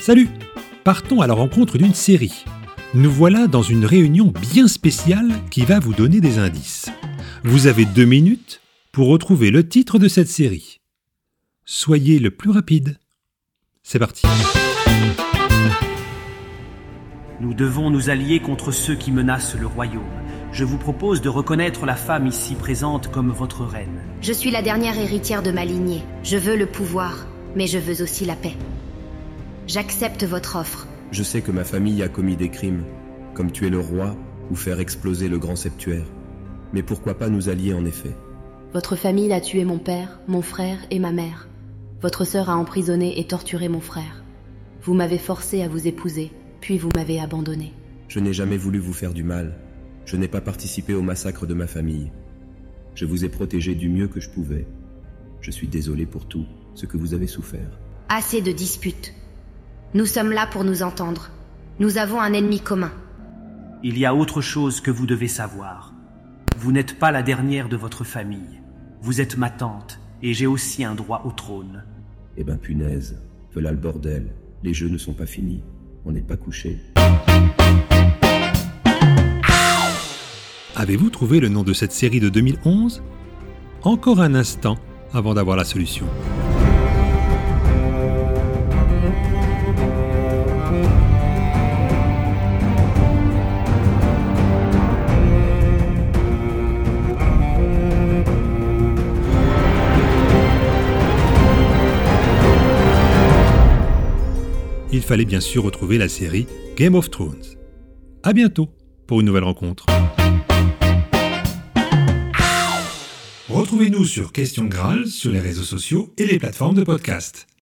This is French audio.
Salut! Partons à la rencontre d'une série. Nous voilà dans une réunion bien spéciale qui va vous donner des indices. Vous avez 2 minutes pour retrouver le titre de cette série. Soyez le plus rapide. C'est parti. Nous devons nous allier contre ceux qui menacent le royaume. Je vous propose de reconnaître la femme ici présente comme votre reine. Je suis la dernière héritière de ma lignée. Je veux le pouvoir, mais je veux aussi la paix. J'accepte votre offre. Je sais que ma famille a commis des crimes, comme tuer le roi ou faire exploser le grand septuaire. Mais pourquoi pas nous allier en effet? Votre famille a tué mon père, mon frère et ma mère. Votre sœur a emprisonné et torturé mon frère. Vous m'avez forcé à vous épouser, puis vous m'avez abandonné. Je n'ai jamais voulu vous faire du mal. Je n'ai pas participé au massacre de ma famille. Je vous ai protégé du mieux que je pouvais. Je suis désolé pour tout ce que vous avez souffert. Assez de disputes. Nous sommes là pour nous entendre. Nous avons un ennemi commun. Il y a autre chose que vous devez savoir. Vous n'êtes pas la dernière de votre famille. Vous êtes ma tante, et j'ai aussi un droit au trône. Eh ben punaise, voilà le bordel. Les jeux ne sont pas finis. On n'est pas couché. Avez-vous trouvé le nom de cette série de 2011 ? Encore un instant avant d'avoir la solution. Il fallait bien sûr retrouver la série Game of Thrones. À bientôt pour une nouvelle rencontre. Retrouvez-nous sur Question Graal sur les réseaux sociaux et les plateformes de podcast.